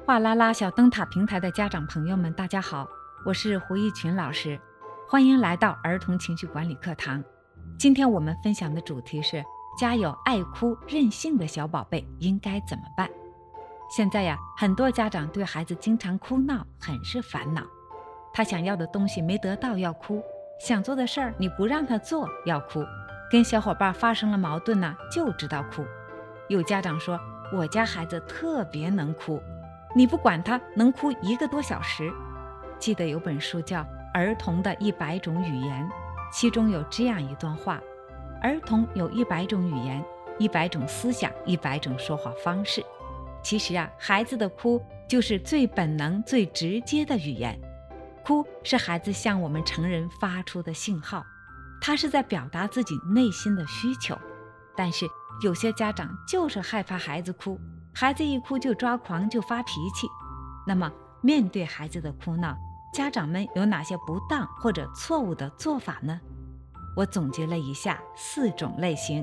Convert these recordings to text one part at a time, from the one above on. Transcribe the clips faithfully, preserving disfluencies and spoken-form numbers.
哗啦啦小灯塔平台的家长朋友们，大家好，我是胡一群老师，欢迎来到儿童情绪管理课堂。今天我们分享的主题是：家有爱哭任性的小宝贝应该怎么办？现在呀，很多家长对孩子经常哭闹很是烦恼，他想要的东西没得到要哭，想做的事儿你不让他做要哭，跟小伙伴发生了矛盾呢，就知道哭。有家长说，我家孩子特别能哭，你不管他能哭一个多小时。记得有本书叫《儿童的一百种语言》，其中有这样一段话：儿童有一百种语言，一百种思想，一百种说话方式。其实啊，孩子的哭就是最本能最直接的语言。哭是孩子向我们成人发出的信号，他是在表达自己内心的需求。但是有些家长就是害怕孩子哭，孩子一哭就抓狂，就发脾气。那么面对孩子的哭闹，家长们有哪些不当或者错误的做法呢？我总结了以下四种类型。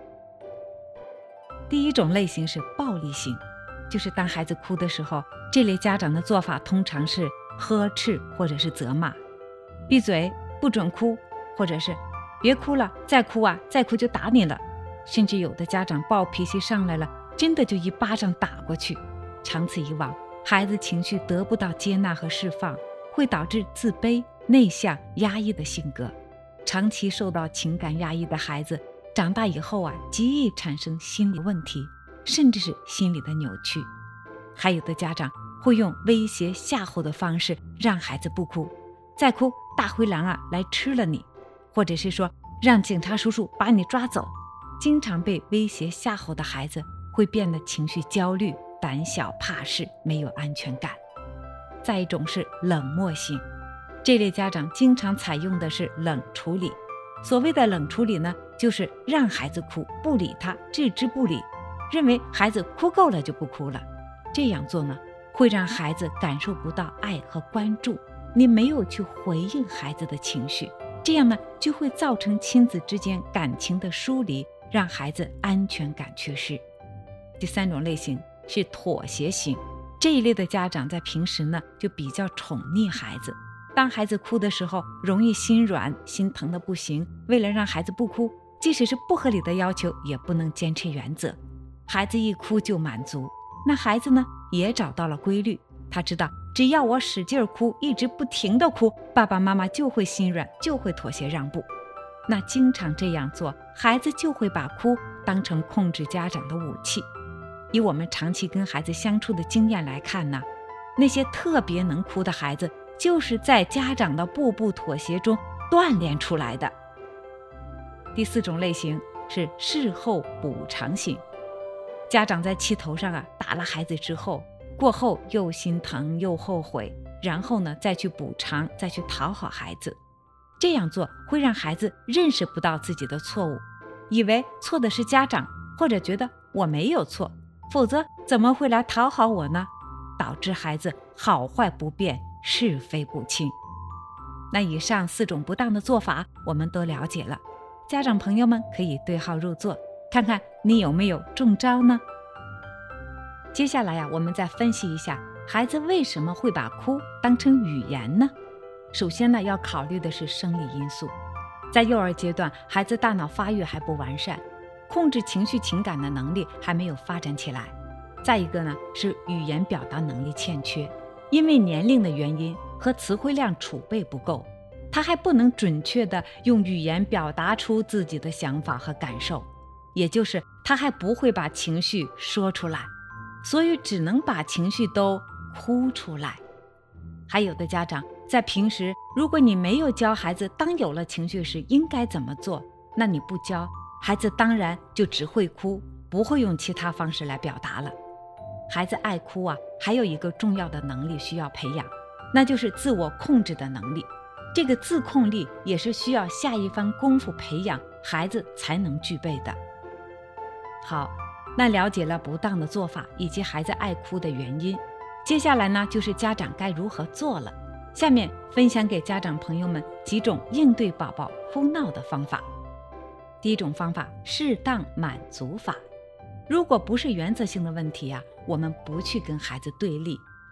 第一种类型是暴力型，就是当孩子哭的时候，这类家长的做法通常是呵斥或者是责骂，闭嘴，不准哭，或者是别哭了，再哭啊，再哭就打你了。甚至有的家长暴脾气上来了，真的就一巴掌打过去。长此以往，孩子情绪得不到接纳和释放，会导致自卑、内向、压抑的性格。长期受到情感压抑的孩子，长大以后啊，极易产生心理问题，甚至是心理的扭曲。还有的家长会用威胁吓唬的方式让孩子不哭，再哭大灰狼啊来吃了你，或者是说让警察叔叔把你抓走。经常被威胁吓唬的孩子会变得情绪焦虑、胆小怕事，没有安全感。再一种是冷漠型，这类家长经常采用的是冷处理。所谓的冷处理呢，就是让孩子哭，不理他，置之不理，认为孩子哭够了就不哭了。这样做呢，会让孩子感受不到爱和关注，你没有去回应孩子的情绪，这样呢，就会造成亲子之间感情的疏离，让孩子安全感缺失。第三种类型是妥协型，这一类的家长在平时呢就比较宠溺孩子，当孩子哭的时候容易心软，心疼的不行，为了让孩子不哭，即使是不合理的要求也不能坚持原则，孩子一哭就满足。那孩子呢也找到了规律，他知道只要我使劲哭，一直不停地哭，爸爸妈妈就会心软，就会妥协让步。那经常这样做，孩子就会把哭当成控制家长的武器。以我们长期跟孩子相处的经验来看呢，那些特别能哭的孩子，就是在家长的步步妥协中锻炼出来的。第四种类型是事后补偿型，家长在气头上啊打了孩子之后，过后又心疼又后悔，然后呢再去补偿，再去讨好孩子。这样做会让孩子认识不到自己的错误，以为错的是家长，或者觉得我没有错，否则怎么会来讨好我呢？导致孩子好坏不辨，是非不清。那以上四种不当的做法我们都了解了，家长朋友们可以对号入座，看看你有没有中招呢？接下来呀、啊，我们再分析一下孩子为什么会把哭当成语言呢？首先呢，要考虑的是生理因素。在幼儿阶段，孩子大脑发育还不完善，控制情绪情感的能力还没有发展起来。再一个呢，是语言表达能力欠缺，因为年龄的原因和词汇量储备不够，他还不能准确地用语言表达出自己的想法和感受，也就是他还不会把情绪说出来，所以只能把情绪都哭出来。还有的家长在平时，如果你没有教孩子当有了情绪时应该怎么做，那你不教孩子，当然就只会哭，不会用其他方式来表达了。孩子爱哭啊，还有一个重要的能力需要培养，那就是自我控制的能力。这个自控力也是需要下一番功夫培养，孩子才能具备的。好，那了解了不当的做法以及孩子爱哭的原因，接下来呢，就是家长该如何做了。下面分享给家长朋友们几种应对宝宝哭闹的方法。第一种方法，适当满足法。如果不是原则性的问题啊，我们不去跟孩子对立，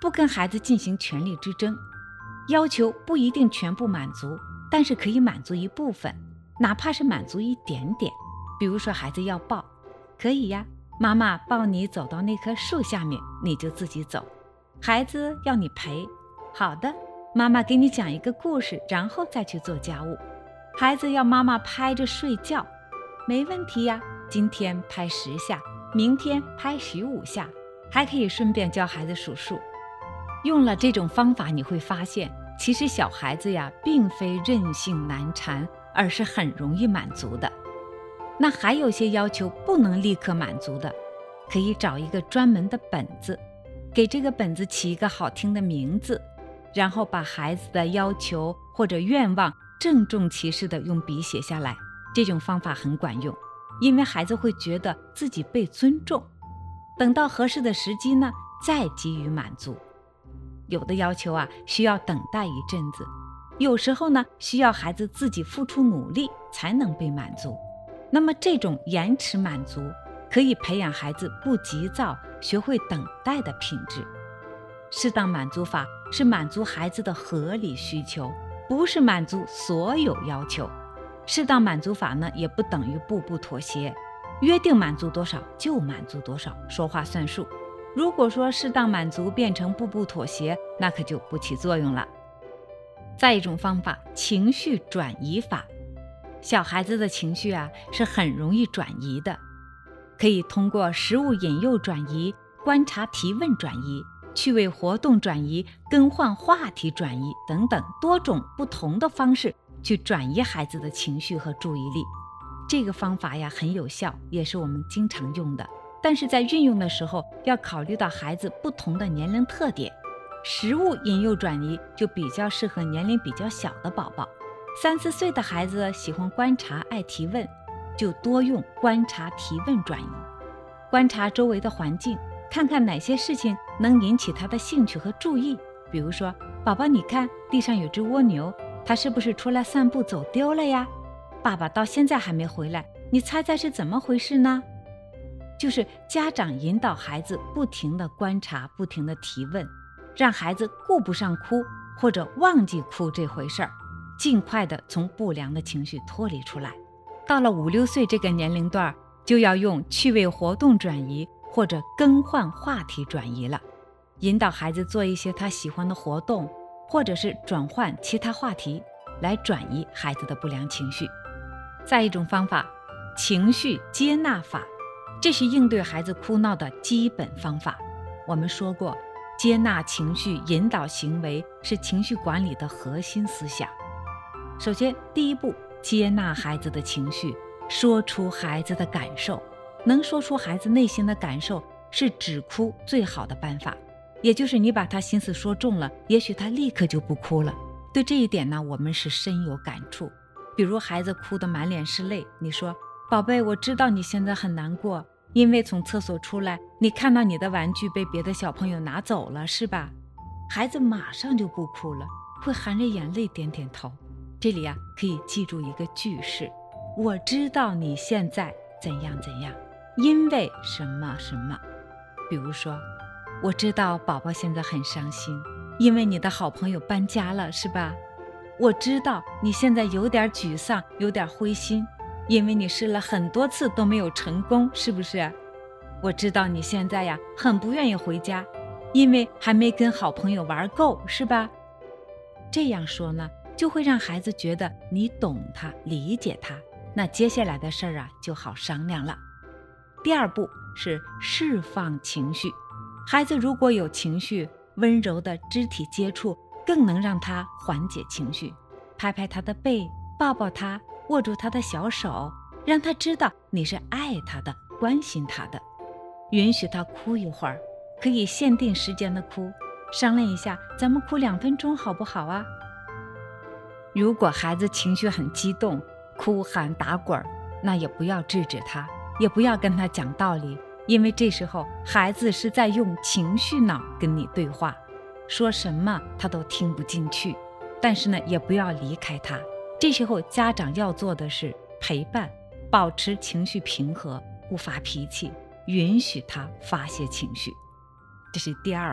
不跟孩子进行权力之争，要求不一定全部满足，但是可以满足一部分，哪怕是满足一点点。比如说孩子要抱，可以呀，妈妈抱你走到那棵树下面，你就自己走。孩子要你陪，好的，妈妈给你讲一个故事，然后再去做家务。孩子要妈妈拍着睡觉，没问题呀，今天拍十下，明天拍十五下，还可以顺便教孩子数数。用了这种方法，你会发现其实小孩子呀并非任性难缠，而是很容易满足的。那还有些要求不能立刻满足的，可以找一个专门的本子，给这个本子起一个好听的名字，然后把孩子的要求或者愿望郑重其事地用笔写下来。这种方法很管用，因为孩子会觉得自己被尊重，等到合适的时机呢，再给予满足。有的要求啊，需要等待一阵子，有时候呢，需要孩子自己付出努力才能被满足。那么这种延迟满足，可以培养孩子不急躁，学会等待的品质。适当满足法是满足孩子的合理需求，不是满足所有要求。适当满足法呢，也不等于步步妥协，约定满足多少就满足多少，说话算数。如果说适当满足变成步步妥协，那可就不起作用了。再一种方法，情绪转移法。小孩子的情绪啊，是很容易转移的，可以通过食物引诱转移、观察提问转移、趣味活动转移、更换话题转移等等多种不同的方式去转移孩子的情绪和注意力。这个方法呀很有效，也是我们经常用的，但是在运用的时候要考虑到孩子不同的年龄特点。食物引诱转移就比较适合年龄比较小的宝宝，三四岁的孩子喜欢观察、爱提问，就多用观察提问转移。观察周围的环境，看看哪些事情能引起他的兴趣和注意。比如说，宝宝你看地上有只蜗牛，它是不是出来散步走丢了呀？爸爸到现在还没回来，你猜猜是怎么回事呢？就是家长引导孩子不停地观察，不停地提问，让孩子顾不上哭或者忘记哭这回事儿，尽快地从不良的情绪脱离出来。到了五六岁这个年龄段，就要用趣味活动转移或者更换话题转移了，引导孩子做一些他喜欢的活动，或者是转换其他话题来转移孩子的不良情绪。再一种方法，情绪接纳法，这是应对孩子哭闹的基本方法。我们说过，接纳情绪、引导行为是情绪管理的核心思想。首先，第一步，接纳孩子的情绪，说出孩子的感受。能说出孩子内心的感受，是止哭最好的办法。也就是你把他心思说中了，也许他立刻就不哭了。对这一点呢，我们是深有感触。比如孩子哭得满脸是泪，你说，宝贝，我知道你现在很难过，因为从厕所出来，你看到你的玩具被别的小朋友拿走了，是吧？孩子马上就不哭了，会含着眼泪点点头。这里啊，可以记住一个句式，我知道你现在怎样怎样，因为什么什么。比如说，我知道宝宝现在很伤心，因为你的好朋友搬家了，是吧？我知道你现在有点沮丧，有点灰心，因为你试了很多次都没有成功，是不是？我知道你现在呀很不愿意回家，因为还没跟好朋友玩够，是吧？这样说呢，就会让孩子觉得你懂他，理解他，那接下来的事儿啊就好商量了。第二步是释放情绪。孩子如果有情绪，温柔的肢体接触更能让他缓解情绪。拍拍他的背，抱抱他，握住他的小手，让他知道你是爱他的，关心他的。允许他哭一会儿，可以限定时间的哭，商量一下，咱们哭两分钟好不好啊？如果孩子情绪很激动，哭喊打滚，那也不要制止他，也不要跟他讲道理，因为这时候孩子是在用情绪脑跟你对话，说什么他都听不进去。但是呢，也不要离开他。这时候家长要做的是陪伴，保持情绪平和，不发脾气，允许他发泄情绪。这是第二步。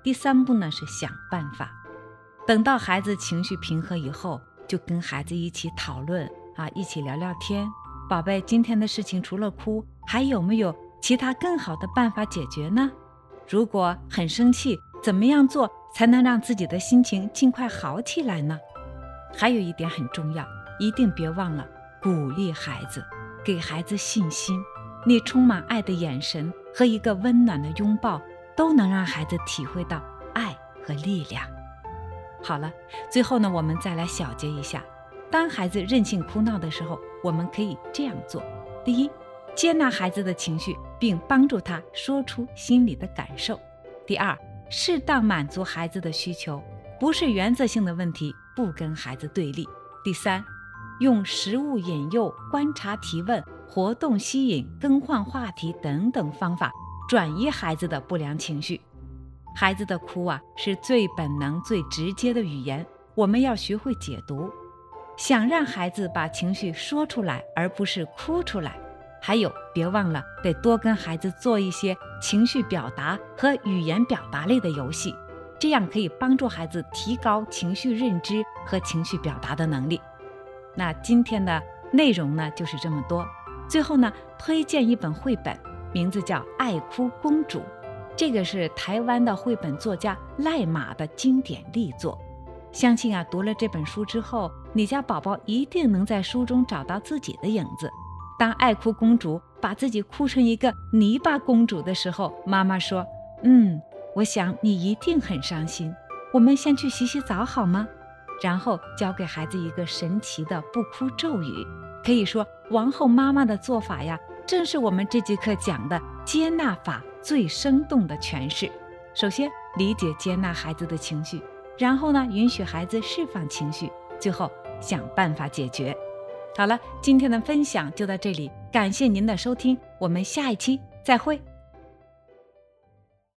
第三步呢是想办法。等到孩子情绪平和以后，就跟孩子一起讨论啊，一起聊聊天。宝贝，今天的事情除了哭，还有没有其他更好的办法解决呢？如果很生气，怎么样做才能让自己的心情尽快好起来呢？还有一点很重要，一定别忘了鼓励孩子，给孩子信心。你充满爱的眼神和一个温暖的拥抱，都能让孩子体会到爱和力量。好了，最后呢，我们再来小结一下。当孩子任性哭闹的时候，我们可以这样做：第一，接纳孩子的情绪，并帮助他说出心里的感受；第二，适当满足孩子的需求，不是原则性的问题，不跟孩子对立；第三，用食物引诱、观察提问、活动吸引、更换话题等等方法转移孩子的不良情绪。孩子的哭啊，是最本能、最直接的语言，我们要学会解读。想让孩子把情绪说出来，而不是哭出来。还有，别忘了得多跟孩子做一些情绪表达和语言表达类的游戏，这样可以帮助孩子提高情绪认知和情绪表达的能力。那今天的内容呢，就是这么多。最后呢，推荐一本绘本，名字叫《爱哭公主》，这个是台湾的绘本作家赖马的经典力作。相信啊，读了这本书之后，你家宝宝一定能在书中找到自己的影子。当爱哭公主把自己哭成一个泥巴公主的时候，妈妈说：嗯，我想你一定很伤心，我们先去洗洗澡好吗？然后教给孩子一个神奇的不哭咒语。可以说，王后妈妈的做法呀，正是我们这节课讲的接纳法最生动的诠释。首先，理解接纳孩子的情绪，然后呢，允许孩子释放情绪，最后想办法解决。好了，今天的分享就到这里，感谢您的收听，我们下一期再会。